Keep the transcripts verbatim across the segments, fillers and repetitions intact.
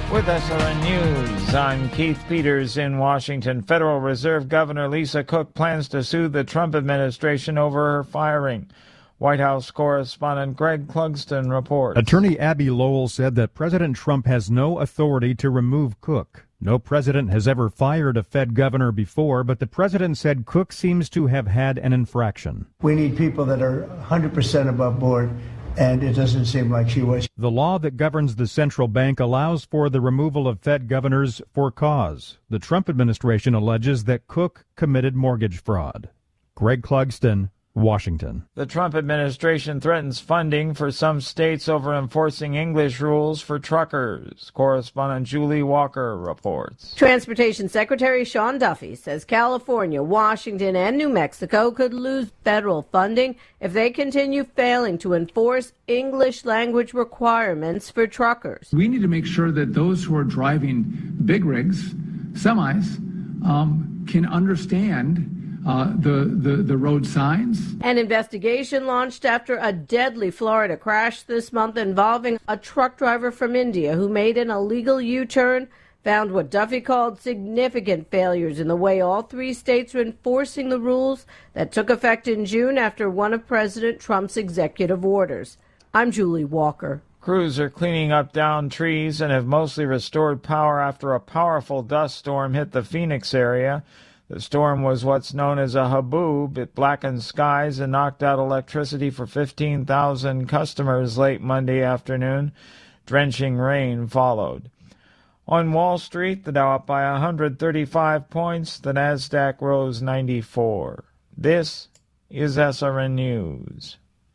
With S R N News, I'm Keith Peters in Washington. Federal Reserve Governor Lisa Cook plans to sue the Trump administration over her firing. White House correspondent Greg Clugston reports. Attorney Abby Lowell said that President Trump has no authority to remove Cook. No president has ever fired a Fed governor before, but the president said Cook seems to have had an infraction. We need people that are one hundred percent above board, and it doesn't seem like she was. The law that governs the central bank allows for the removal of Fed governors for cause. The Trump administration alleges that Cook committed mortgage fraud. Greg Clugston, Washington. The Trump administration threatens funding for some states over enforcing English rules for truckers. Correspondent Julie Walker reports. Transportation Secretary Sean Duffy says California, Washington, and New Mexico could lose federal funding if they continue failing to enforce English language requirements for truckers. We need to make sure that those who are driving big rigs, semis, um, can understand Uh, the, the, the road signs. An investigation launched after a deadly Florida crash this month involving a truck driver from India who made an illegal U-turn, found what Duffy called significant failures in the way all three states are enforcing the rules that took effect in June after one of President Trump's executive orders. I'm Julie Walker. Crews are cleaning up downed trees and have mostly restored power after a powerful dust storm hit the Phoenix area. The storm was what's known as a haboob. It blackened skies and knocked out electricity for fifteen thousand customers late Monday afternoon. Drenching rain followed. On Wall Street, the Dow up by one hundred thirty-five points. The Nasdaq rose ninety-four. This is S R N News.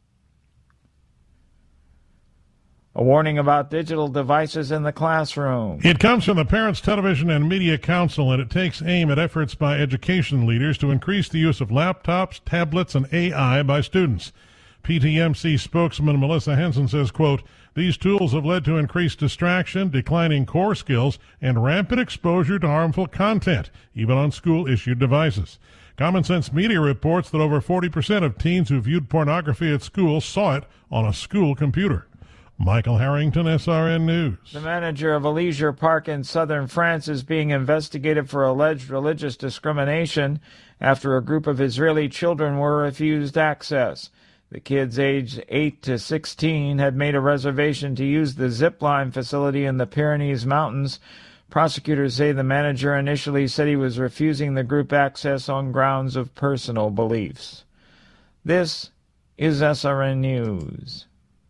A warning about digital devices in the classroom. It comes from the Parents Television and Media Council, and it takes aim at efforts by education leaders to increase the use of laptops, tablets, and A I by students. P T M C spokesman Melissa Henson says, quote, "These tools have led to increased distraction, declining core skills, and rampant exposure to harmful content, even on school-issued devices." Common Sense Media reports that over forty percent of teens who viewed pornography at school saw it on a school computer. Michael Harrington, S R N News. The manager of a leisure park in southern France is being investigated for alleged religious discrimination after a group of Israeli children were refused access. The kids aged eight to sixteen had made a reservation to use the zip-line facility in the Pyrenees Mountains. Prosecutors say the manager initially said he was refusing the group access on grounds of personal beliefs. This is S R N News.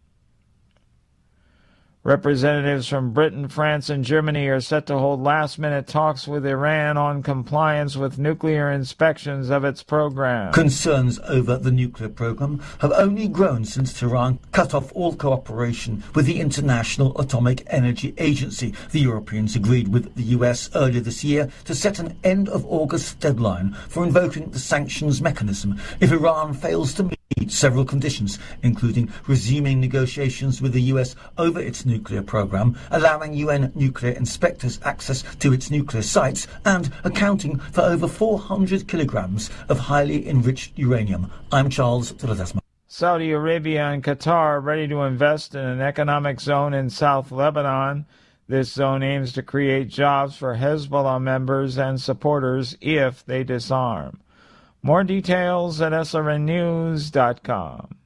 Representatives from Britain, France, and Germany are set to hold last-minute talks with Iran on compliance with nuclear inspections of its program. Concerns over the nuclear program have only grown since Tehran cut off all cooperation with the International Atomic Energy Agency. The Europeans agreed with the U S earlier this year to set an end-of-August deadline for invoking the sanctions mechanism if Iran fails to meet several conditions, including resuming negotiations with the U S over its nuclear program, allowing U N nuclear inspectors access to its nuclear sites, and accounting for over four hundred kilograms of highly enriched uranium. I'm Charles Tuladesma. Saudi Arabia and Qatar are ready to invest in an economic zone in South Lebanon. This zone aims to create jobs for Hezbollah members and supporters if they disarm. More details at S R N news dot com.